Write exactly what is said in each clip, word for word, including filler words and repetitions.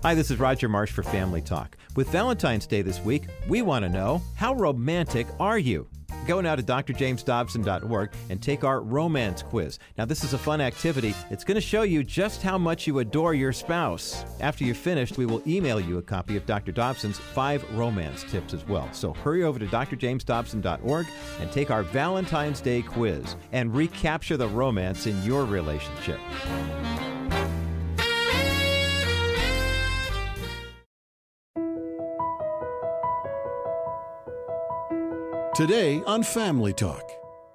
Hi, this is Roger Marsh for Family Talk. With Valentine's Day this week, we want to know, how romantic are you? Go now to d r james dobson dot org and take our romance quiz. Now, this is a fun activity. It's going to show you just how much you adore your spouse. After you're finished, we will email you a copy of Doctor Dobson's five romance tips as well. So hurry over to d r james dobson dot org and take our Valentine's Day quiz and recapture the romance in your relationship. Today on Family Talk.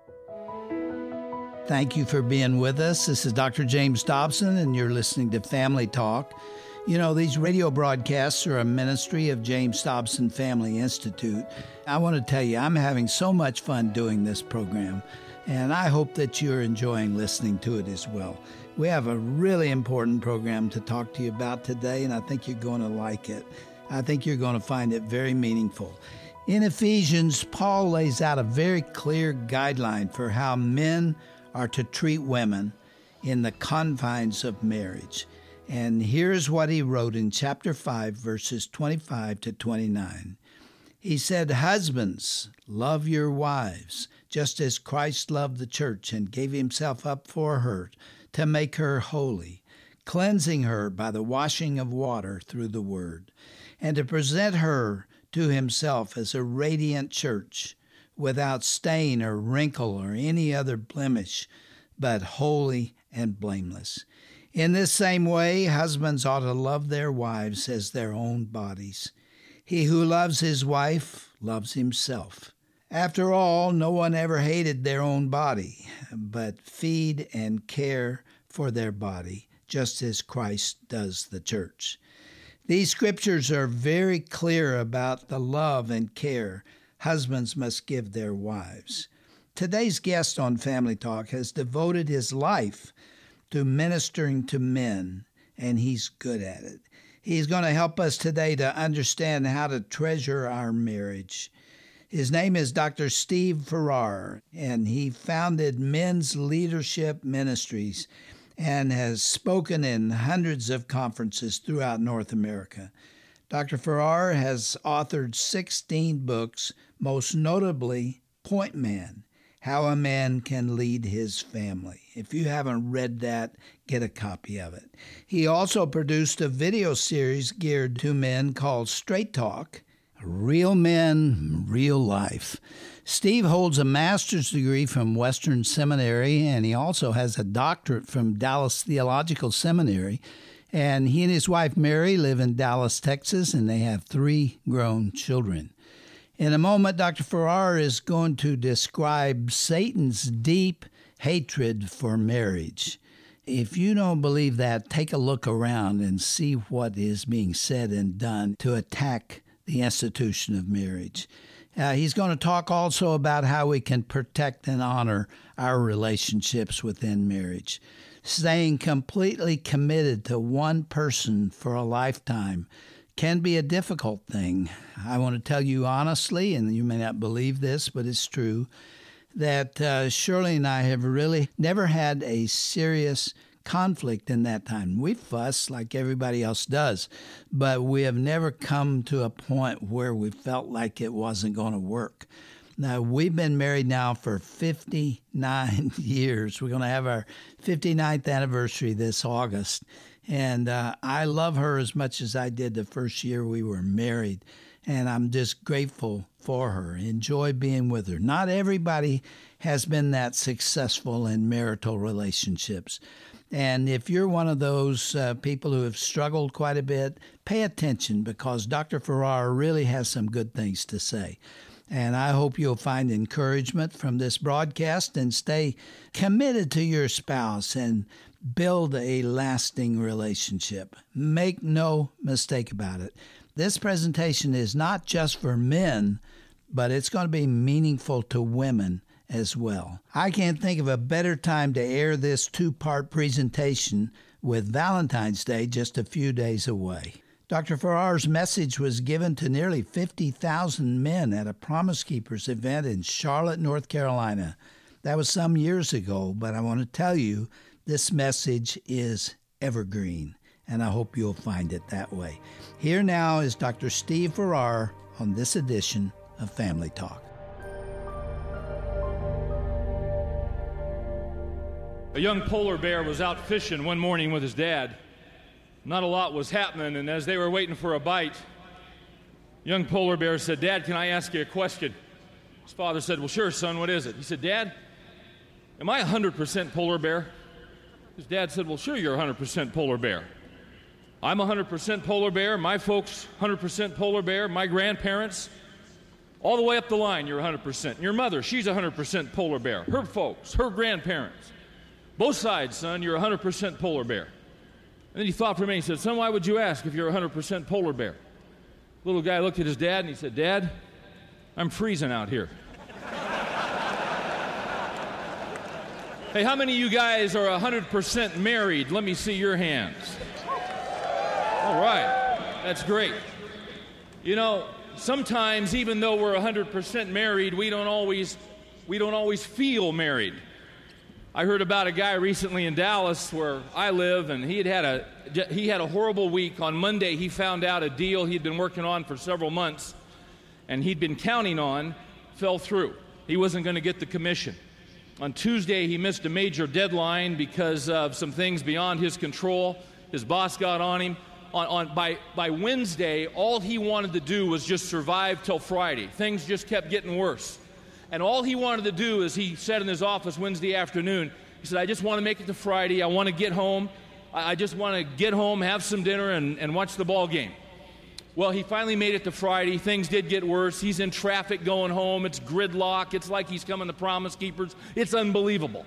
Thank you for being with us. This is Doctor James Dobson, and you're listening to Family Talk. You know, these radio broadcasts are a ministry of James Dobson Family Institute. I want to tell you, I'm having so much fun doing this program, and I hope that you're enjoying listening to it as well. We have a really important program to talk to you about today, and I think you're going to like it. I think you're going to find it very meaningful. In Ephesians, Paul lays out a very clear guideline for how men are to treat women in the confines of marriage. And here's what he wrote in chapter five, verses twenty-five to twenty-nine. He said, "Husbands, love your wives, just as Christ loved the church and gave himself up for her to make her holy, cleansing her by the washing of water through the word, and to present her to himself as a radiant church, without stain or wrinkle or any other blemish, but holy and blameless. In this same way, husbands ought to love their wives as their own bodies. He who loves his wife loves himself. After all, no one ever hated their own body, but feed and care for their body, just as Christ does the church." These scriptures are very clear about the love and care husbands must give their wives. Today's guest on Family Talk has devoted his life to ministering to men, and he's good at it. He's going to help us today to understand how to treasure our marriage. His name is Doctor Steve Farrar, and he founded Men's Leadership Ministries and has spoken in hundreds of conferences throughout North America. Doctor Farrar has authored sixteen books, most notably Point Man, How a Man Can Lead His Family. If you haven't read that, get a copy of it. He also produced a video series geared to men called Straight Talk, Real Men, Real Life. Steve holds a master's degree from Western Seminary, and he also has a doctorate from Dallas Theological Seminary. And he and his wife, Mary, live in Dallas, Texas, and they have three grown children. In a moment, Doctor Farrar is going to describe Satan's deep hatred for marriage. If you don't believe that, take a look around and see what is being said and done to attack the institution of marriage. Uh, he's going to talk also about how we can protect and honor our relationships within marriage. Staying completely committed to one person for a lifetime can be a difficult thing. I want to tell you honestly, and you may not believe this, but it's true, that uh, Shirley and I have really never had a serious conflict in that time. We fuss like everybody else does, but we have never come to a point where we felt like it wasn't going to work. Now, we've been married now for fifty-nine years. We're going to have our fifty-ninth anniversary this August, and uh, I love her as much as I did the first year we were married, and I'm just grateful for her. Enjoy being with her. Not everybody has been that successful in marital relationships. And if you're one of those uh, people who have struggled quite a bit, pay attention, because Doctor Farrar really has some good things to say. And I hope you'll find encouragement from this broadcast and stay committed to your spouse and build a lasting relationship. Make no mistake about it. This presentation is not just for men, but it's going to be meaningful to women as well. I can't think of a better time to air this two-part presentation with Valentine's Day just a few days away. Doctor Farrar's message was given to nearly fifty thousand men at a Promise Keepers event in Charlotte, North Carolina. That was some years ago, but I want to tell you, this message is evergreen. and I hope you'll find it that way. Here now is Doctor Steve Farrar on this edition of Family Talk. A young polar bear was out fishing one morning with his dad. Not a lot was happening, and as they were waiting for a bite, young polar bear said, "Dad, can I ask you a question?" His father said, "Well, sure, son, what is it?" He said, "Dad, am I one hundred percent polar bear?" His dad said, "Well, sure, you're one hundred percent polar bear. I'm one hundred percent polar bear, my folks one hundred percent polar bear, my grandparents, all the way up the line, you're one hundred percent. And your mother, she's one hundred percent polar bear. Her folks, her grandparents. Both sides, son, you're one hundred percent polar bear." And then he thought for a minute. He said, "Son, why would you ask if you're one hundred percent polar bear?" The little guy looked at his dad and he said, "Dad, I'm freezing out here." Hey, how many of you guys are one hundred percent married? Let me see your hands. All right, that's great. You know, sometimes even though we're one hundred percent married, we don't always, we don't always feel married. I heard about a guy recently in Dallas where I live, and he had had a, he had a horrible week. On Monday, he found out a deal he'd been working on for several months, and he'd been counting on, fell through. He wasn't going to get the commission. On Tuesday, he missed a major deadline because of some things beyond his control. His boss got on him. On, on, by, by Wednesday, all he wanted to do was just survive till Friday. Things just kept getting worse. And all he wanted to do is, he said in his office Wednesday afternoon, he said, "I just want to make it to Friday. I want to get home. I, I just want to get home, have some dinner, and, and watch the ball game." Well, he finally made it to Friday. Things did get worse. He's in traffic going home. It's gridlock. It's like he's coming to Promise Keepers. It's unbelievable.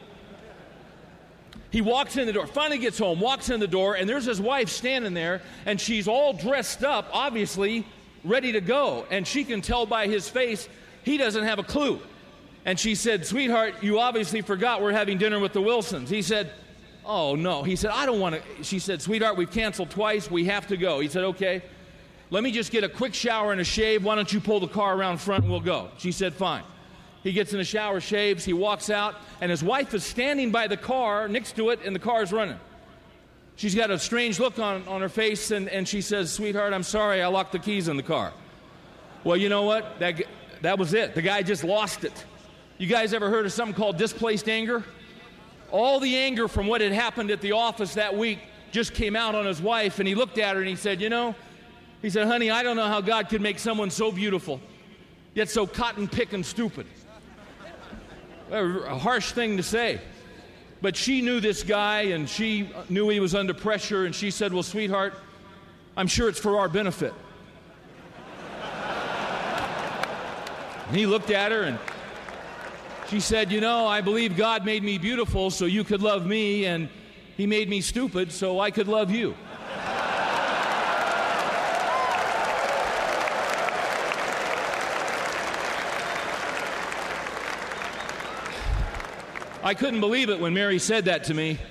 He walks in the door, finally gets home, walks in the door, and there's his wife standing there, and she's all dressed up, obviously ready to go. And she can tell by his face he doesn't have a clue. And she said, "Sweetheart, you obviously forgot we're having dinner with the Wilsons." He said, "Oh, no." He said, "I don't want to." She said, "Sweetheart, we've canceled twice. We have to go." He said, "Okay, let me just get a quick shower and a shave. Why don't you pull the car around front and we'll go?" She said, "Fine." He gets in the shower, shaves, he walks out, and his wife is standing by the car next to it, and the car's running. She's got a strange look on, on her face, and, and she says, "Sweetheart, I'm sorry, I locked the keys in the car." Well, you know what? That, that was it. The guy just lost it. You guys ever heard of something called displaced anger? All the anger from what had happened at the office that week just came out on his wife, and he looked at her and he said, "You know," he said, "honey, I don't know how God could make someone so beautiful, yet so cotton-picking stupid." A harsh thing to say. But she knew this guy, and she knew he was under pressure, and she said, "Well, sweetheart, I'm sure it's for our benefit." And he looked at her, and she said, "You know, I believe God made me beautiful so you could love me, and he made me stupid so I could love you." I couldn't believe it when Mary said that to me.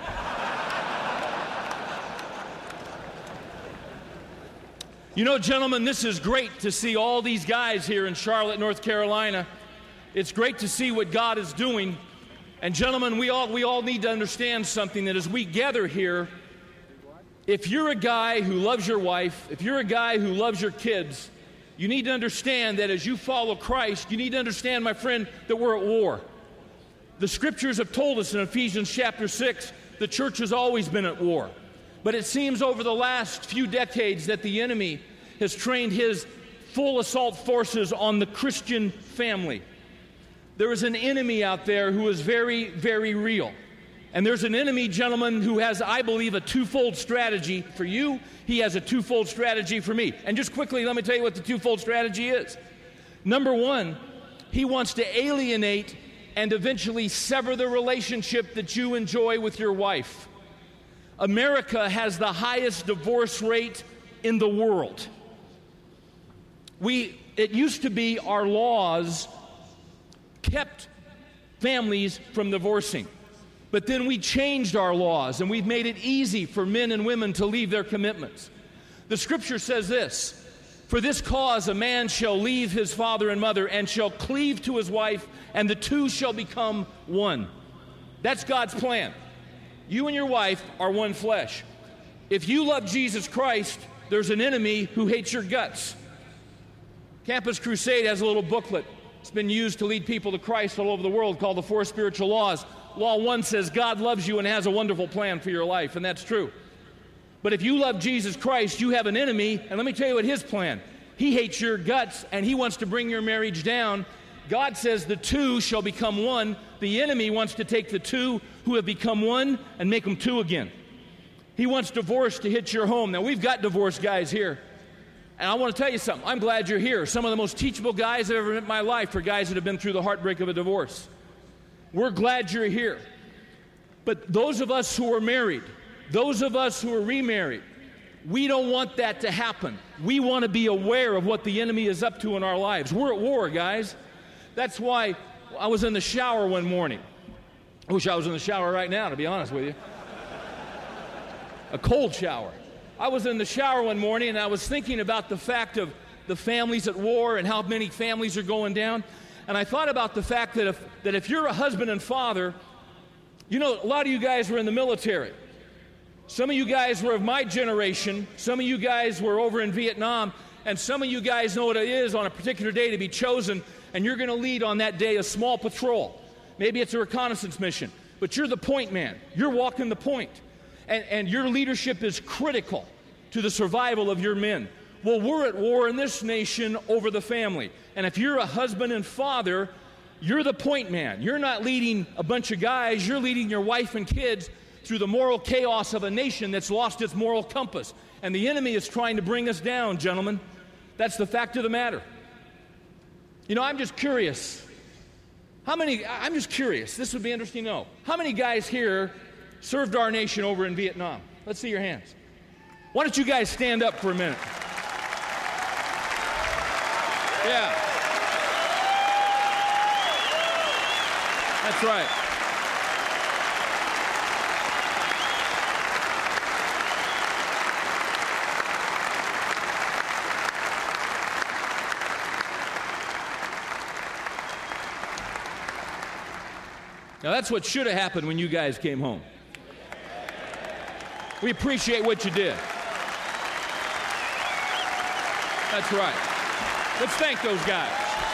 You know, gentlemen, this is great to see all these guys here in Charlotte, North Carolina. It's great to see what God is doing. And gentlemen, we all, we all need to understand something, that as we gather here, if you're a guy who loves your wife, if you're a guy who loves your kids, you need to understand that as you follow Christ, you need to understand, my friend, that we're at war. The scriptures have told us in Ephesians chapter six, the church has always been at war. But it seems over the last few decades that the enemy has trained his full assault forces on the Christian family. There is an enemy out there who is very, very real. And there's an enemy, gentlemen, who has, I believe, a twofold strategy for you. He has a twofold strategy for me. And just quickly, let me tell you what the twofold strategy is. Number one, he wants to alienate and eventually sever the relationship that you enjoy with your wife. America has the highest divorce rate in the world. We, it used to be our laws kept families from divorcing. But then we changed our laws, and we've made it easy for men and women to leave their commitments. The scripture says this, "For this cause a man shall leave his father and mother and shall cleave to his wife, and the two shall become one." That's God's plan. You and your wife are one flesh. If you love Jesus Christ, there's an enemy who hates your guts. Campus Crusade has a little booklet. It's been used to lead people to Christ all over the world called the Four Spiritual Laws. Law one says God loves you and has a wonderful plan for your life, and that's true. But if you love Jesus Christ, you have an enemy, and let me tell you what his plan. He hates your guts, and he wants to bring your marriage down. God says the two shall become one. The enemy wants to take the two who have become one and make them two again. He wants divorce to hit your home. Now, we've got divorced guys here. And I want to tell you something. I'm glad you're here. Some of the most teachable guys I've ever met in my life are guys that have been through the heartbreak of a divorce. We're glad you're here. But those of us who are married, those of us who are remarried, we don't want that to happen. We want to be aware of what the enemy is up to in our lives. We're at war, guys. That's why I was in the shower one morning. I wish I was in the shower right now, to be honest with you. A cold shower. I was in the shower one morning, and I was thinking about the fact of the families at war and how many families are going down. And I thought about the fact that if, that if you're a husband and father, you know, a lot of you guys were in the military. Some of you guys were of my generation. Some of you guys were over in Vietnam. And some of you guys know what it is on a particular day to be chosen, and you're going to lead on that day a small patrol. Maybe it's a reconnaissance mission, but you're the point man. You're walking the point. And, and your leadership is critical to the survival of your men. Well, we're at war in this nation over the family. And if you're a husband and father, you're the point man. You're not leading a bunch of guys. You're leading your wife and kids through the moral chaos of a nation that's lost its moral compass. And the enemy is trying to bring us down, gentlemen. That's the fact of the matter. You know, I'm just curious. How many, I'm just curious. This would be interesting to know. How many guys here served our nation over in Vietnam? Let's see your hands. Why don't you guys stand up for a minute? Yeah. That's right. Now, that's what should have happened when you guys came home. We appreciate what you did. That's right. Let's thank those guys.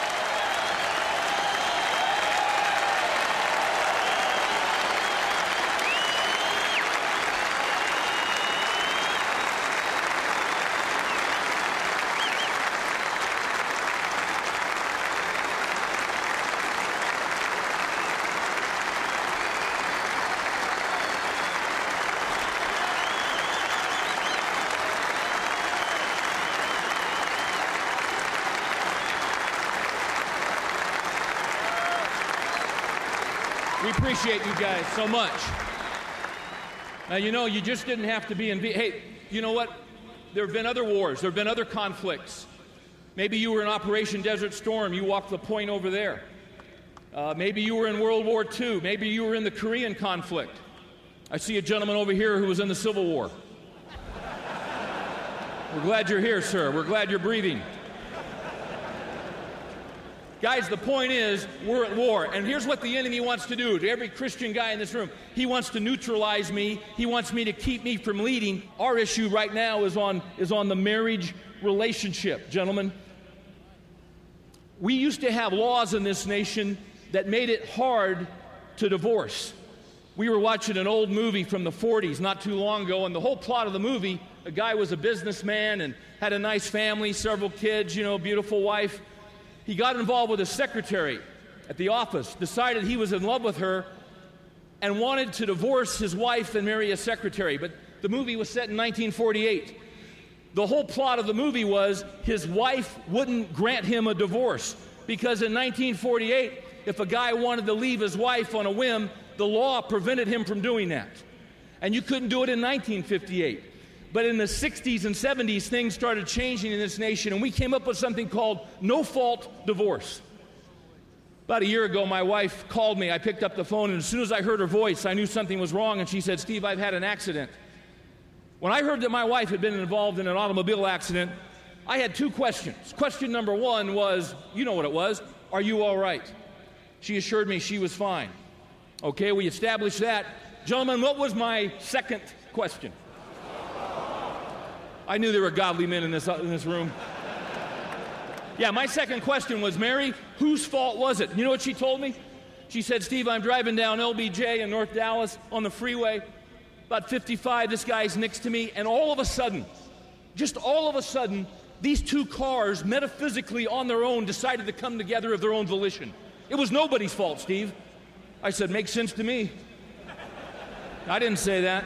We appreciate you guys so much. Now, you know, you just didn't have to be in... V- hey, you know what? There have been other wars. There have been other conflicts. Maybe you were in Operation Desert Storm. You walked the point over there. Uh, maybe you were in World War Two. Maybe you were in the Korean conflict. I see a gentleman over here who was in the Civil War. We're glad you're here, sir. We're glad you're breathing. Guys, the point is, we're at war. And here's what the enemy wants to do to every Christian guy in this room. He wants to neutralize me. He wants me to keep me from leading. Our issue right now is on, is on the marriage relationship, gentlemen. We used to have laws in this nation that made it hard to divorce. We were watching an old movie from the forties not too long ago, and the whole plot of the movie, a guy was a businessman and had a nice family, several kids, you know, beautiful wife. He got involved with his secretary at the office, decided he was in love with her, and wanted to divorce his wife and marry a secretary. But the movie was set in nineteen forty-eight. The whole plot of the movie was his wife wouldn't grant him a divorce, because in nineteen forty-eight, if a guy wanted to leave his wife on a whim, the law prevented him from doing that. And you couldn't do it in nineteen fifty-eight. But in the sixties and seventies, things started changing in this nation, and we came up with something called no-fault divorce. About a year ago, my wife called me. I picked up the phone, and as soon as I heard her voice, I knew something was wrong, and she said, "Steve, I've had an accident." When I heard that my wife had been involved in an automobile accident, I had two questions. Question number one was, you know what it was, are you all right? She assured me she was fine. Okay, we established that. Gentlemen, what was my second question? I knew there were godly men in this, in this room. Yeah, my second question was, Mary, whose fault was it? You know what she told me? She said, Steve, I'm driving down L B J in North Dallas on the freeway, about fifty-five, this guy's next to me, and all of a sudden, just all of a sudden, these two cars, metaphysically on their own, decided to come together of their own volition. It was nobody's fault, Steve. I said, makes sense to me. I didn't say that.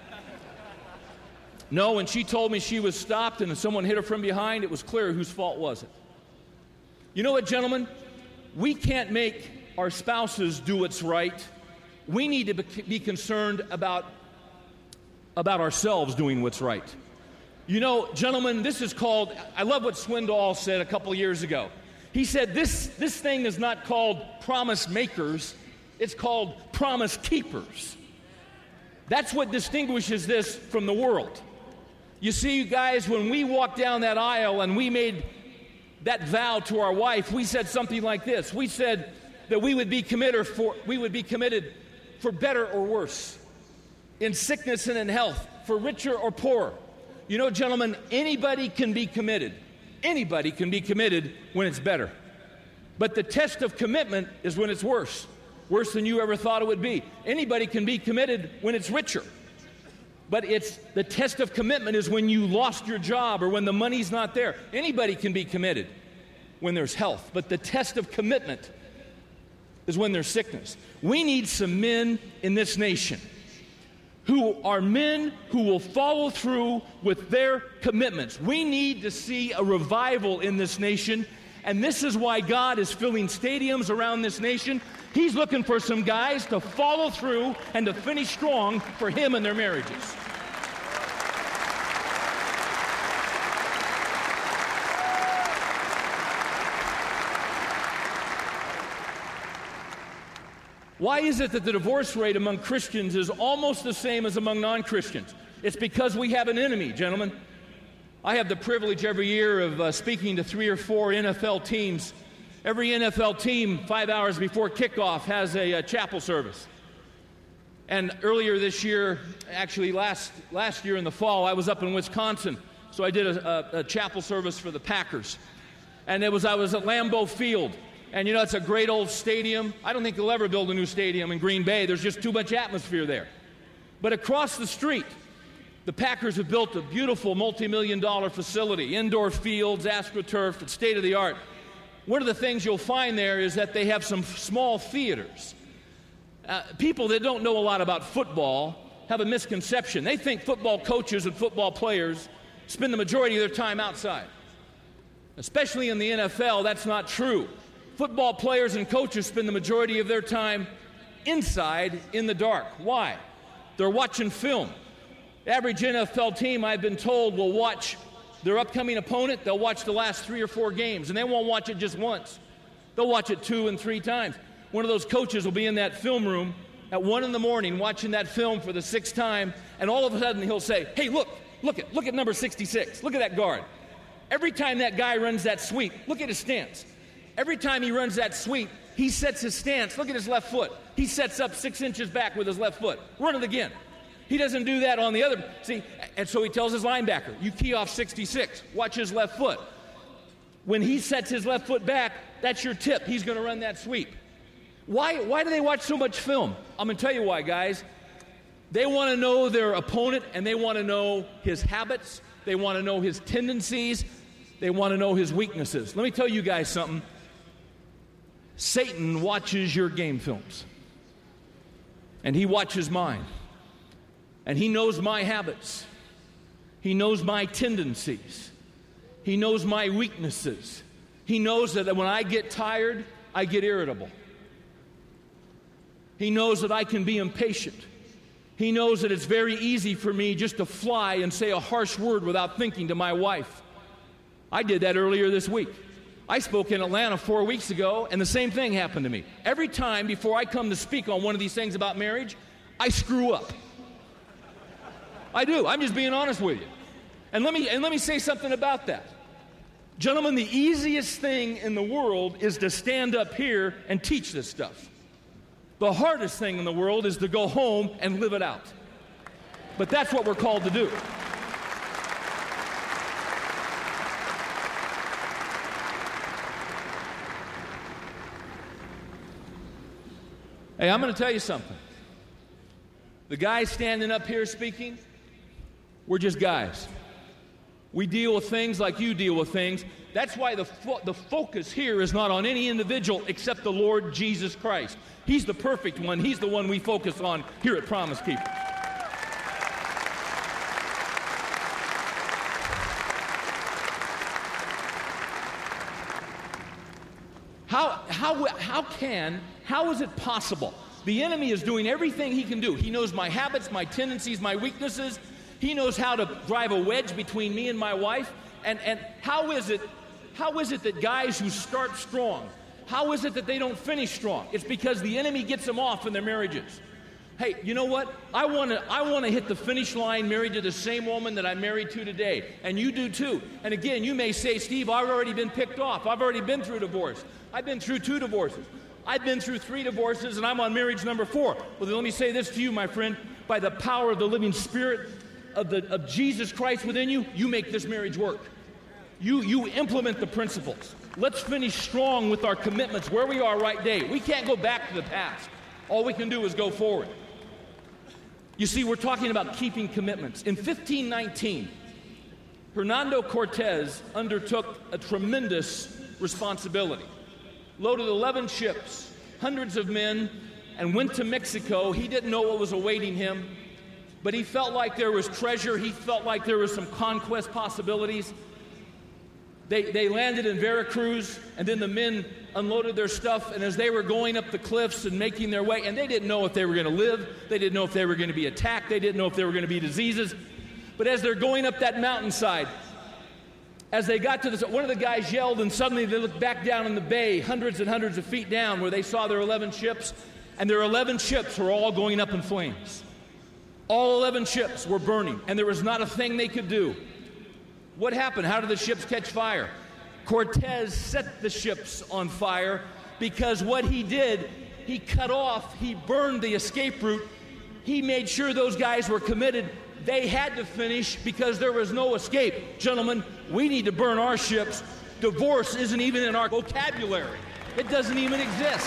No, when she told me she was stopped and someone hit her from behind, it was clear whose fault was it. You know what, gentlemen? We can't make our spouses do what's right. We need to be concerned about, about ourselves doing what's right. You know, gentlemen, this is called, I love what Swindoll said a couple years ago. He said, this, this thing is not called promise makers, it's called promise keepers. That's what distinguishes this from the world. You see, guys, when we walked down that aisle and we made that vow to our wife, we said something like this. We said that we would be committed for, we would be committed for better or worse, in sickness and in health, for richer or poorer. You know, gentlemen, anybody can be committed. Anybody can be committed when it's better. But the test of commitment is when it's worse, worse than you ever thought it would be. Anybody can be committed when it's richer. But it's the test of commitment is when you lost your job or when the money's not there. Anybody can be committed when there's health. But the test of commitment is when there's sickness. We need some men in this nation who are men who will follow through with their commitments. We need to see a revival in this nation, and this is why God is filling stadiums around this nation. He's looking for some guys to follow through and to finish strong for him and their marriages. Why is it that the divorce rate among Christians is almost the same as among non-Christians? It's because we have an enemy, gentlemen. I have the privilege every year of uh, speaking to three or four N F L teams. Every N F L team, five hours before kickoff, has a, a chapel service. And earlier this year, actually last, last year in the fall, I was up in Wisconsin, so I did a, a, a chapel service for the Packers. And it was I was at Lambeau Field. And you know, it's a great old stadium. I don't think they'll ever build a new stadium in Green Bay. There's just too much atmosphere there. But across the street, the Packers have built a beautiful multi-million dollar facility, indoor fields, AstroTurf, it's state-of-the-art. One of the things you'll find there is that they have some small theaters. Uh, people that don't know a lot about football have a misconception. They think football coaches and football players spend the majority of their time outside. Especially in the N F L, that's not true. Football players and coaches spend the majority of their time inside in the dark. Why? They're watching film. The average N F L team, I've been told, will watch their upcoming opponent. They'll watch the last three or four games, and they won't watch it just once. They'll watch it two and three times. One of those coaches will be in that film room at one in the morning watching that film for the sixth time, and all of a sudden he'll say, hey, look, look at, look at number sixty-six. Look at that guard. Every time that guy runs that sweep, look at his stance. Every time he runs that sweep, he sets his stance. Look at his left foot. He sets up six inches back with his left foot. Run it again. He doesn't do that on the other. See, and so he tells his linebacker, you key off sixty-six. Watch his left foot. When he sets his left foot back, that's your tip. He's going to run that sweep. Why, why do they watch so much film? I'm going to tell you why, guys. They want to know their opponent, and they want to know his habits. They want to know his tendencies. They want to know his weaknesses. Let me tell you guys something. Satan watches your game films, and he watches mine, and he knows my habits. He knows my tendencies. He knows my weaknesses. He knows that when I get tired, I get irritable. He knows that I can be impatient. He knows that it's very easy for me just to fly and say a harsh word without thinking to my wife. I did that earlier this week. I spoke in Atlanta four weeks ago, and the same thing happened to me. Every time before I come to speak on one of these things about marriage, I screw up. I do. I'm just being honest with you. And let me, and let me say something about that. Gentlemen, the easiest thing in the world is to stand up here and teach this stuff. The hardest thing in the world is to go home and live it out. But that's what we're called to do. Hey, I'm going to tell you something. The guys standing up here speaking, we're just guys. We deal with things like you deal with things. That's why the, fo- the focus here is not on any individual except the Lord Jesus Christ. He's the perfect one. He's the one we focus on here at Promise Keeper. How, how, how can, how is it possible? The enemy is doing everything he can do. He knows my habits, my tendencies, my weaknesses. He knows how to drive a wedge between me and my wife. And, and how is it, how is it that guys who start strong, how is it that they don't finish strong? It's because the enemy gets them off in their marriages. Hey, you know what? I want to I want to hit the finish line married to the same woman that I'm married to today. And you do too. And again, you may say, Steve, I've already been picked off. I've already been through divorce. I've been through two divorces. I've been through three divorces, and I'm on marriage number four. Well, then let me say this to you, my friend. By the power of the living Spirit of, the, of Jesus Christ within you, you make this marriage work. You, you implement the principles. Let's finish strong with our commitments where we are right today. We can't go back to the past. All we can do is go forward. You see, we're talking about keeping commitments. In fifteen nineteen, Hernando Cortez undertook a tremendous responsibility. Loaded eleven ships, hundreds of men, and went to Mexico. He didn't know what was awaiting him, but he felt like there was treasure. He felt like there was some conquest possibilities. They, they landed in Veracruz, and then the men unloaded their stuff, and as they were going up the cliffs and making their way, and they didn't know if they were going to live, they didn't know if they were going to be attacked, they didn't know if there were going to be diseases, but as they're going up that mountainside, as they got to this, one of the guys yelled, and suddenly they looked back down in the bay, hundreds and hundreds of feet down, where they saw their eleven ships, and their eleven ships were all going up in flames. All eleven ships were burning, and there was not a thing they could do. What happened? How did the ships catch fire? Cortez set the ships on fire because what he did, he cut off, he burned the escape route. He made sure those guys were committed. They had to finish because there was no escape. Gentlemen, we need to burn our ships. Divorce isn't even in our vocabulary. It doesn't even exist.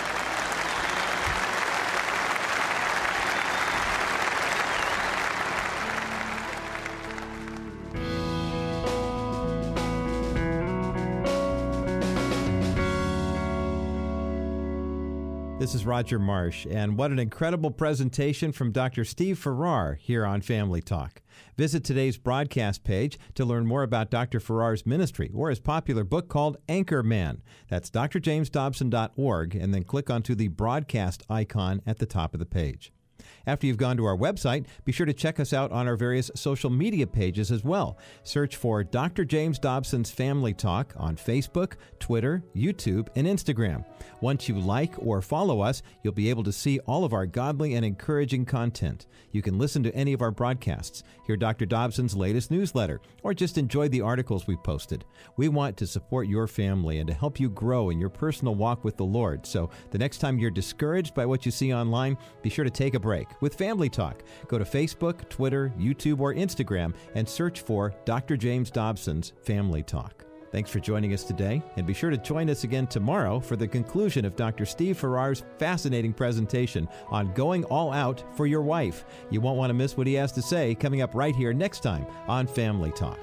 This is Roger Marsh, and what an incredible presentation from Doctor Steve Farrar here on Family Talk. Visit today's broadcast page to learn more about Doctor Farrar's ministry or his popular book called Anchor Man. That's d r james dobson dot org, and then click onto the broadcast icon at the top of the page. After you've gone to our website, be sure to check us out on our various social media pages as well. Search for Doctor James Dobson's Family Talk on Facebook, Twitter, YouTube, and Instagram. Once you like or follow us, you'll be able to see all of our godly and encouraging content. You can listen to any of our broadcasts, hear Doctor Dobson's latest newsletter, or just enjoy the articles we've posted. We want to support your family and to help you grow in your personal walk with the Lord. So the next time you're discouraged by what you see online, be sure to take a break with Family Talk. Go to Facebook, Twitter, YouTube, or Instagram and search for Doctor James Dobson's Family Talk. Thanks for joining us today, and be sure to join us again tomorrow for the conclusion of Doctor Steve Farrar's fascinating presentation on going all out for your wife. You won't want to miss what he has to say coming up right here next time on Family Talk.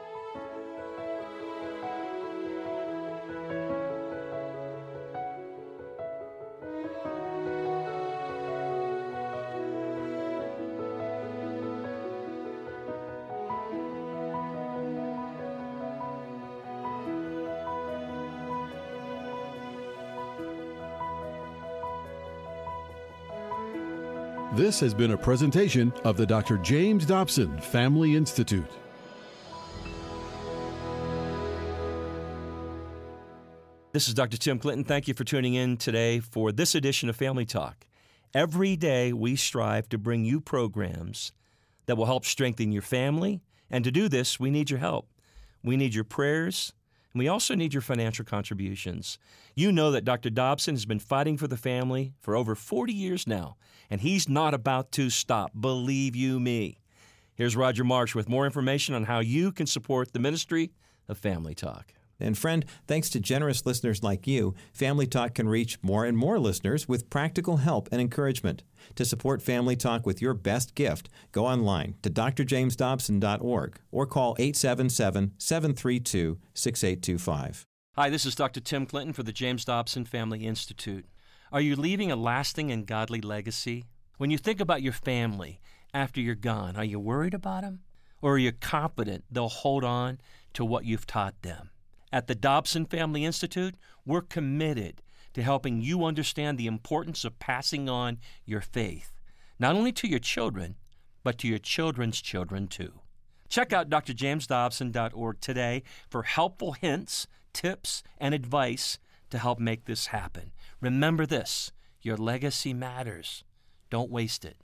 This has been a presentation of the Doctor James Dobson Family Institute. This is Doctor Tim Clinton. Thank you for tuning in today for this edition of Family Talk. Every day we strive to bring you programs that will help strengthen your family, and to do this, we need your help. We need your prayers, and we also need your financial contributions. You know that Doctor Dobson has been fighting for the family for over forty years now, and he's not about to stop, believe you me. Here's Roger Marsh with more information on how you can support the ministry of Family Talk. And friend, thanks to generous listeners like you, Family Talk can reach more and more listeners with practical help and encouragement. To support Family Talk with your best gift, go online to d r james dobson dot org or call eight seven seven, seven three two, six eight two five. Hi, this is Doctor Tim Clinton for the James Dobson Family Institute. Are you leaving a lasting and godly legacy? When you think about your family after you're gone, are you worried about them? Or are you confident they'll hold on to what you've taught them? At the Dobson Family Institute, we're committed to helping you understand the importance of passing on your faith, not only to your children, but to your children's children too. Check out d r james dobson dot org today for helpful hints, tips, and advice to help make this happen. Remember this, your legacy matters. Don't waste it.